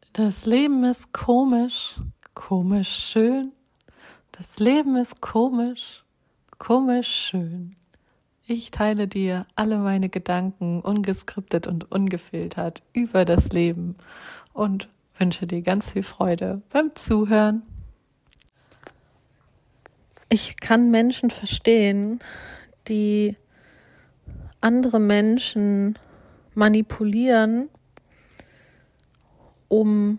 Das Leben ist komisch, komisch schön. Das Leben ist komisch, komisch schön. Ich teile dir alle meine Gedanken ungeskriptet und ungefiltert über das Leben und wünsche dir ganz viel Freude beim Zuhören. Ich kann Menschen verstehen, die andere Menschen manipulieren, um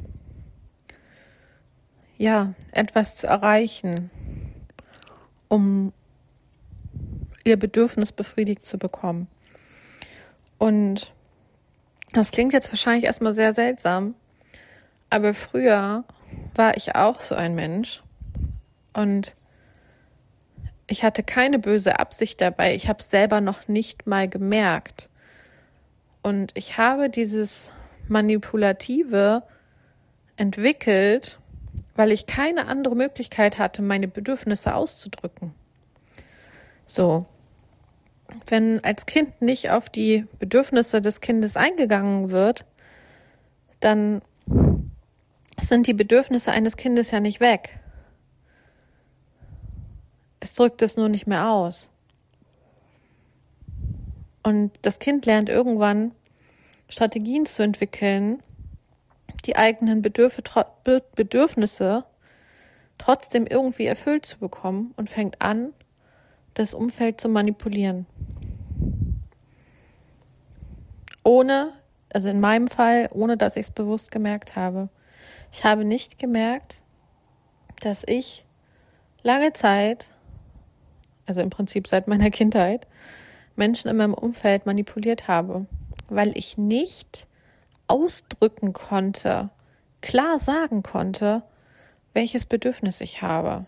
etwas zu erreichen, um ihr Bedürfnis befriedigt zu bekommen. Und das klingt jetzt wahrscheinlich erstmal sehr seltsam, aber früher war ich auch so ein Mensch und ich hatte keine böse Absicht dabei. Ich habe es selber noch nicht mal gemerkt. Und ich habe dieses Manipulative entwickelt, weil ich keine andere Möglichkeit hatte, meine Bedürfnisse auszudrücken. So, wenn als Kind nicht auf die Bedürfnisse des Kindes eingegangen wird, dann sind die Bedürfnisse eines Kindes ja nicht weg. Es drückt es nur nicht mehr aus. Und das Kind lernt irgendwann Strategien zu entwickeln, die eigenen Bedürfnisse trotzdem irgendwie erfüllt zu bekommen und fängt an, das Umfeld zu manipulieren. In meinem Fall, ohne dass ich es bewusst gemerkt habe. Ich habe nicht gemerkt, dass ich lange Zeit, also im Prinzip seit meiner Kindheit, Menschen in meinem Umfeld manipuliert habe, weil ich nicht ausdrücken konnte, klar sagen konnte, welches Bedürfnis ich habe.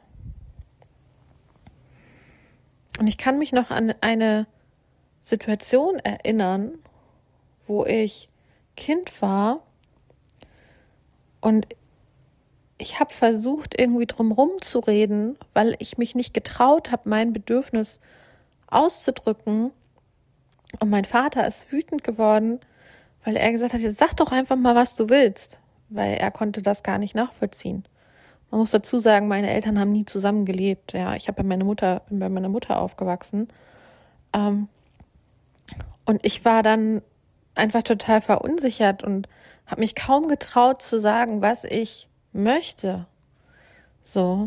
Und ich kann mich noch an eine Situation erinnern, wo ich Kind war und ich habe versucht, irgendwie drumherum zu reden, weil ich mich nicht getraut habe, mein Bedürfnis auszudrücken. Und mein Vater ist wütend geworden, weil er gesagt hat, jetzt sag doch einfach mal, was du willst. Weil er konnte das gar nicht nachvollziehen. Man muss dazu sagen, meine Eltern haben nie zusammen gelebt. Ja, ich bin bei meiner Mutter aufgewachsen. Und ich war dann einfach total verunsichert und habe mich kaum getraut zu sagen, was ich möchte. So.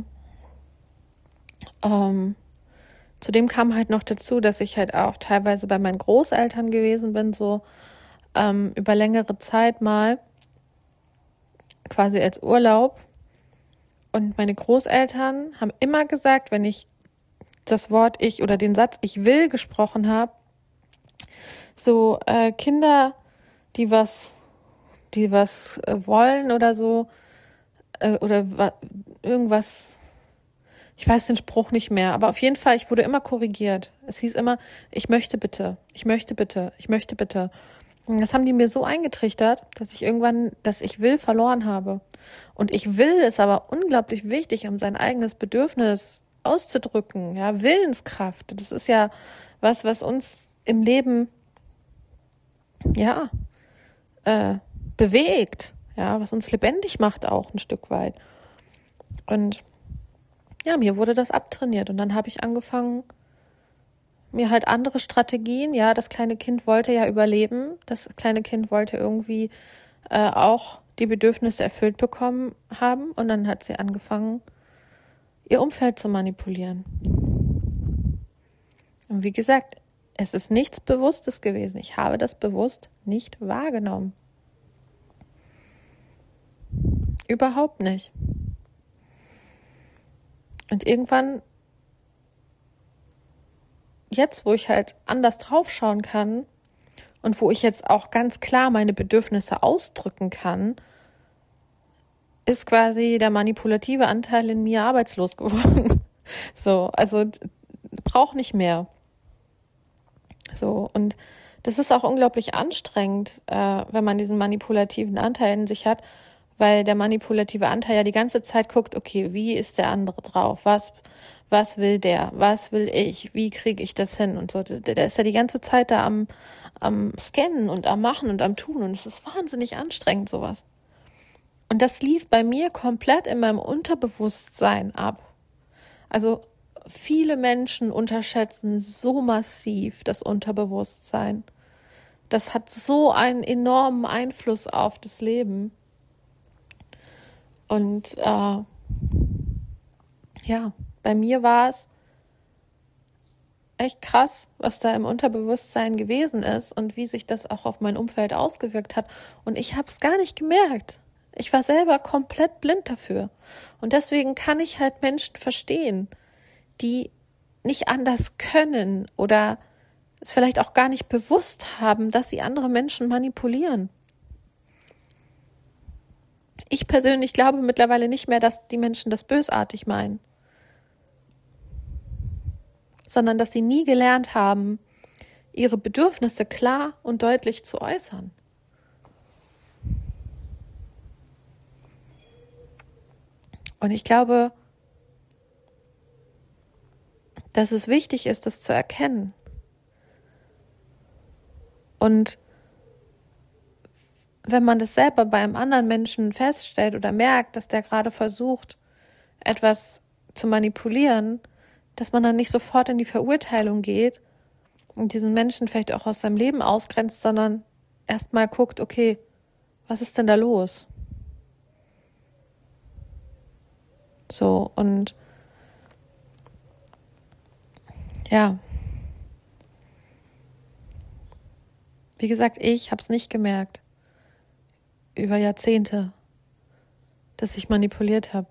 Zudem kam halt noch dazu, dass ich halt auch teilweise bei meinen Großeltern gewesen bin, so über längere Zeit mal, quasi als Urlaub. Und meine Großeltern haben immer gesagt, wenn ich das Wort ich oder den Satz ich will gesprochen habe, so Kinder, die was wollen oder so, oder irgendwas, ich weiß den Spruch nicht mehr, aber auf jeden Fall, ich wurde immer korrigiert. Es hieß immer, ich möchte bitte, ich möchte bitte, ich möchte bitte. Und das haben die mir so eingetrichtert, dass ich irgendwann das Ich will verloren habe. Und ich will ist aber unglaublich wichtig, um sein eigenes Bedürfnis auszudrücken. Ja, Willenskraft, das ist ja was uns im Leben bewegt, ja, was uns lebendig macht auch ein Stück weit. Und ja, mir wurde das abtrainiert und dann habe ich angefangen, mir halt andere Strategien, ja, das kleine Kind wollte ja überleben, das kleine Kind wollte irgendwie auch die Bedürfnisse erfüllt bekommen haben und dann hat sie angefangen, ihr Umfeld zu manipulieren. Und wie gesagt, es ist nichts Bewusstes gewesen. Ich habe das bewusst nicht wahrgenommen. Überhaupt nicht. Und irgendwann, jetzt, wo ich halt anders draufschauen kann und wo ich jetzt auch ganz klar meine Bedürfnisse ausdrücken kann, ist quasi der manipulative Anteil in mir arbeitslos geworden. So, also braucht nicht mehr. So, und das ist auch unglaublich anstrengend, wenn man diesen manipulativen Anteil in sich hat, weil der manipulative Anteil ja die ganze Zeit guckt, okay, wie ist der andere drauf? Was will der? Was will ich? Wie kriege ich das hin? Und so, der ist ja die ganze Zeit da am Scannen und am Machen und am Tun und es ist wahnsinnig anstrengend, sowas. Und das lief bei mir komplett in meinem Unterbewusstsein ab. Also viele Menschen unterschätzen so massiv das Unterbewusstsein. Das hat so einen enormen Einfluss auf das Leben. Und bei mir war es echt krass, was da im Unterbewusstsein gewesen ist und wie sich das auch auf mein Umfeld ausgewirkt hat. Und ich habe es gar nicht gemerkt. Ich war selber komplett blind dafür. Und deswegen kann ich halt Menschen verstehen, die nicht anders können oder es vielleicht auch gar nicht bewusst haben, dass sie andere Menschen manipulieren. Ich persönlich glaube mittlerweile nicht mehr, dass die Menschen das bösartig meinen, sondern dass sie nie gelernt haben, ihre Bedürfnisse klar und deutlich zu äußern. Und ich glaube, dass es wichtig ist, das zu erkennen. Und wenn man das selber bei einem anderen Menschen feststellt oder merkt, dass der gerade versucht, etwas zu manipulieren, dass man dann nicht sofort in die Verurteilung geht und diesen Menschen vielleicht auch aus seinem Leben ausgrenzt, sondern erstmal guckt, okay, was ist denn da los? So, und ja, wie gesagt, ich habe es nicht gemerkt über Jahrzehnte, dass ich manipuliert habe.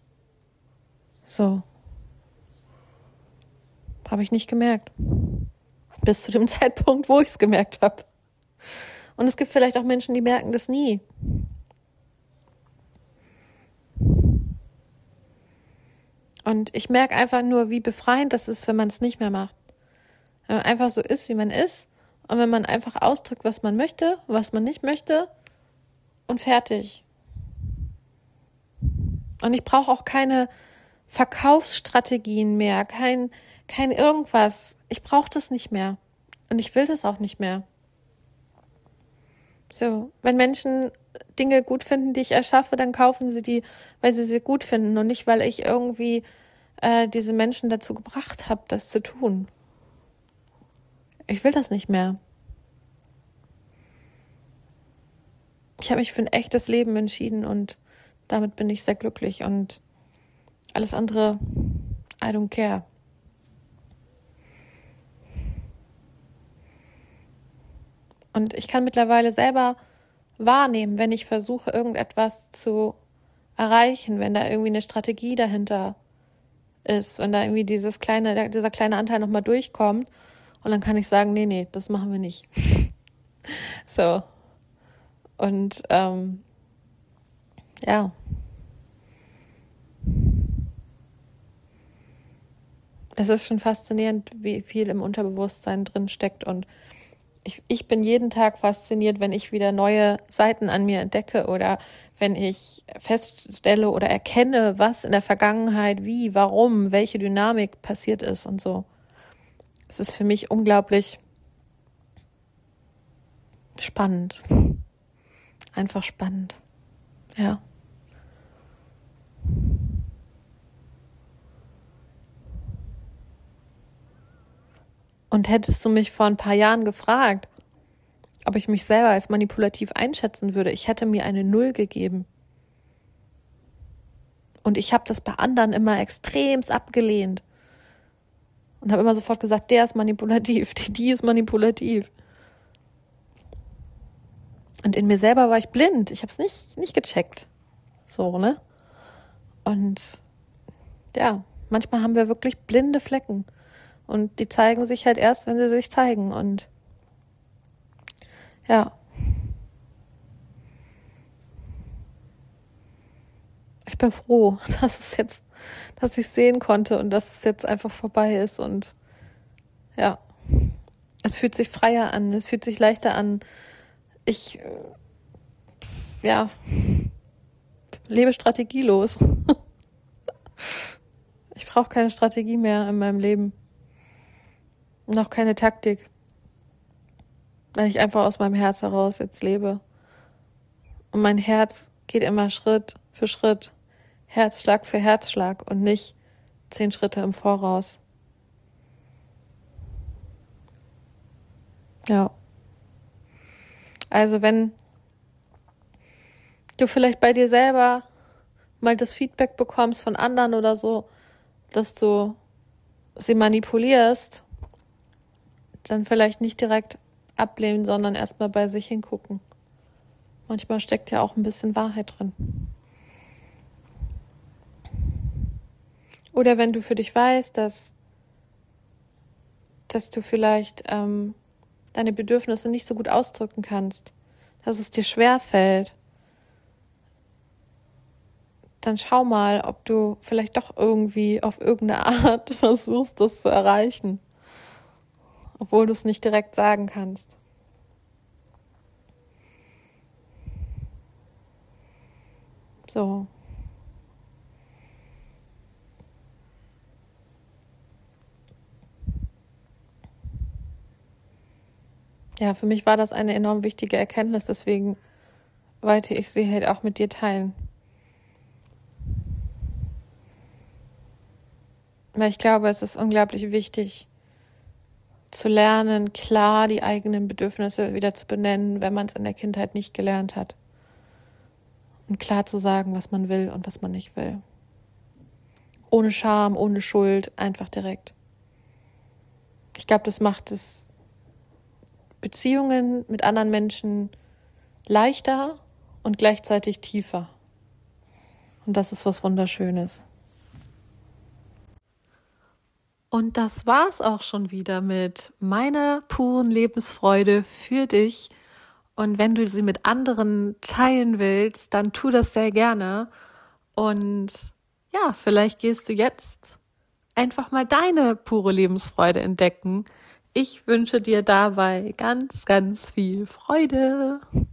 So. Habe ich nicht gemerkt. Bis zu dem Zeitpunkt, wo ich es gemerkt habe. Und es gibt vielleicht auch Menschen, die merken das nie. Und ich merke einfach nur, wie befreiend das ist, wenn man es nicht mehr macht. Wenn man einfach so ist, wie man ist. Und wenn man einfach ausdrückt, was man möchte, was man nicht möchte. Und fertig. Und ich brauche auch keine Verkaufsstrategien mehr, kein irgendwas. Ich brauche das nicht mehr. Und ich will das auch nicht mehr. So, wenn Menschen Dinge gut finden, die ich erschaffe, dann kaufen sie die, weil sie gut finden und nicht, weil ich irgendwie diese Menschen dazu gebracht habe, das zu tun. Ich will das nicht mehr. Ich habe mich für ein echtes Leben entschieden und damit bin ich sehr glücklich und alles andere, I don't care. Und ich kann mittlerweile selber wahrnehmen, wenn ich versuche, irgendetwas zu erreichen, wenn da irgendwie eine Strategie dahinter ist, wenn da irgendwie dieser kleine Anteil nochmal durchkommt und dann kann ich sagen, nee, das machen wir nicht. So. Und ja. Es ist schon faszinierend, wie viel im Unterbewusstsein drin steckt und ich bin jeden Tag fasziniert, wenn ich wieder neue Seiten an mir entdecke oder wenn ich feststelle oder erkenne, was in der Vergangenheit, wie, warum, welche Dynamik passiert ist und so. Es ist für mich unglaublich spannend. Einfach spannend. Ja. Und hättest du mich vor ein paar Jahren gefragt, ob ich mich selber als manipulativ einschätzen würde, ich hätte mir eine 0 gegeben. Und ich habe das bei anderen immer extremst abgelehnt. Und habe immer sofort gesagt, der ist manipulativ, die ist manipulativ. Und in mir selber war ich blind. Ich habe es nicht gecheckt. So, ne? Und ja, manchmal haben wir wirklich blinde Flecken. Und die zeigen sich halt erst, wenn sie sich zeigen. Und ja. Ich bin froh, dass ich es sehen konnte und dass es jetzt einfach vorbei ist. Und ja, es fühlt sich freier an, es fühlt sich leichter an. Ich lebe strategielos. Ich brauche keine Strategie mehr in meinem Leben. Noch keine Taktik. Weil ich einfach aus meinem Herz heraus jetzt lebe. Und mein Herz geht immer Schritt für Schritt, Herzschlag für Herzschlag und nicht 10 Schritte im Voraus. Ja. Also wenn du vielleicht bei dir selber mal das Feedback bekommst von anderen oder so, dass du sie manipulierst, dann vielleicht nicht direkt ablehnen, sondern erstmal bei sich hingucken. Manchmal steckt ja auch ein bisschen Wahrheit drin. Oder wenn du für dich weißt, dass du vielleicht deine Bedürfnisse nicht so gut ausdrücken kannst, dass es dir schwerfällt, dann schau mal, ob du vielleicht doch irgendwie auf irgendeine Art versuchst, das zu erreichen, obwohl du es nicht direkt sagen kannst. So. Ja, für mich war das eine enorm wichtige Erkenntnis, deswegen wollte ich sie halt auch mit dir teilen. Weil ich glaube, es ist unglaublich wichtig, zu lernen, klar die eigenen Bedürfnisse wieder zu benennen, wenn man es in der Kindheit nicht gelernt hat. Und klar zu sagen, was man will und was man nicht will. Ohne Scham, ohne Schuld, einfach direkt. Ich glaube, das macht es Beziehungen mit anderen Menschen leichter und gleichzeitig tiefer. Und das ist was Wunderschönes. Und das war's auch schon wieder mit meiner puren Lebensfreude für dich. Und wenn du sie mit anderen teilen willst, dann tu das sehr gerne. Und ja, vielleicht gehst du jetzt einfach mal deine pure Lebensfreude entdecken. Ich wünsche dir dabei ganz, ganz viel Freude.